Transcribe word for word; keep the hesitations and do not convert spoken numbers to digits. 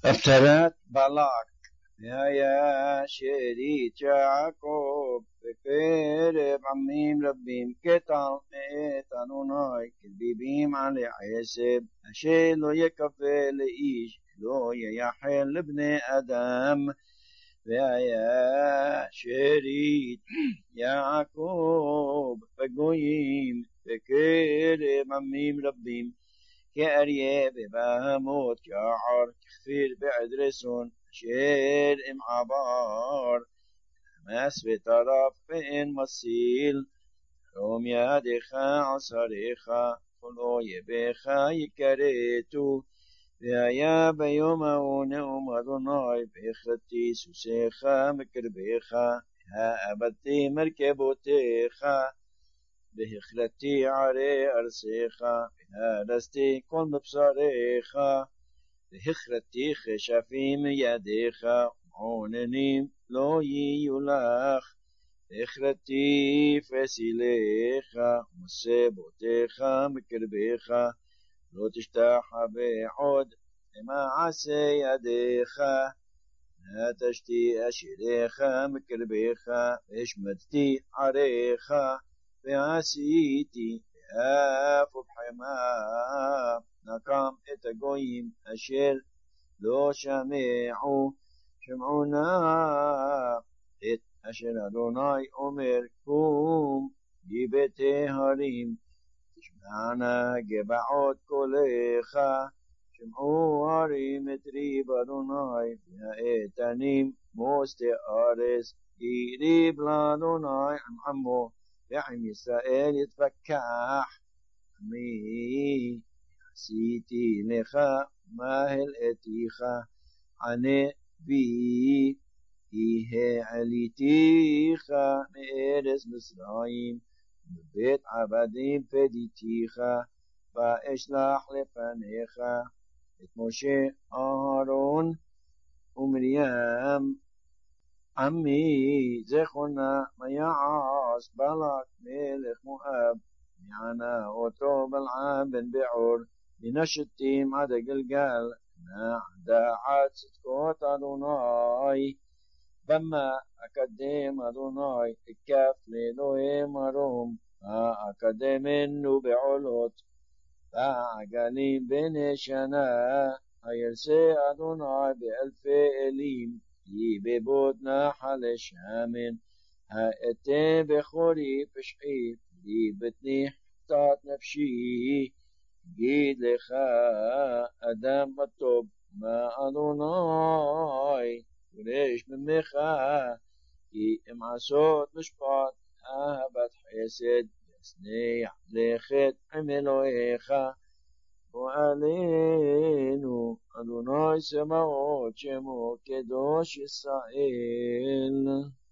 הפטרת בלק. והיה שארית יעקב בקרב עמים רבים כטל מאת אדוני כלביבים עלי עשב, אשר לא יקווה לאיש לא ייחל לבני אדם. והיה שארית יעקב בגויים בקרב עמים רבים כאריה בבהמות כער ככפיר בעדרסון אשר אם עבר מס וטרף ואין מסיל. רום ידך עשריך כל אויביך יכרתו. והיה ביום ההוא נאום אדוני והכרתי סוסיך מקרבך האבדתי מרכבותיך והכרתי ערי ארצך והרסתי כל מבשריך והכרתי כשפים מידיך ומעוננים לא יהיו לך. והכרתי פסיליך ומסבותיך מקרבך לא תשתחווה עוד למעשה ידיך. נטשתי אשיריך מקרבך והשמדתי עריך ועשיתי באף ובחמה נקם את הגויים אשר לא שמעו שמעו נא את אשר אדוני אומר קום גיבתי הרים תשמענה גבעות קולך. שמעו הרים את ריב אדוני והאיתנים מוסתי ארץ כי ריב לאדוני עם עמו ועם ישראל יתפקח. עמי עשיתי לך מה הלאתיך ענה בי כי העליתיך מארץ מצרים מבית עבדים פדיתיך ואשלח לפניך את משה אהרון ומרים. עמי זכרונה מה יעש בלק מלך מואב מענה אותו בלעם בן בעור מן השתים עד הגלגל דעת צדקות אדוני. במה אקדם אדוני אקף לאלוהי מרום האקדמנו בעולות בעגלים בני שנה הירסה אדוני באלפי אלים יבבות נחל שמן האתה בכורי פשעי יבטני חטאת נפשי. גיד לך אדם הטוב מה אדוני דורש ממך כי אם עשות משפט אהבת חסד ישנא לכת עם אלוהיך. ועלינו אדוני צבאות שמו קדוש ישראל.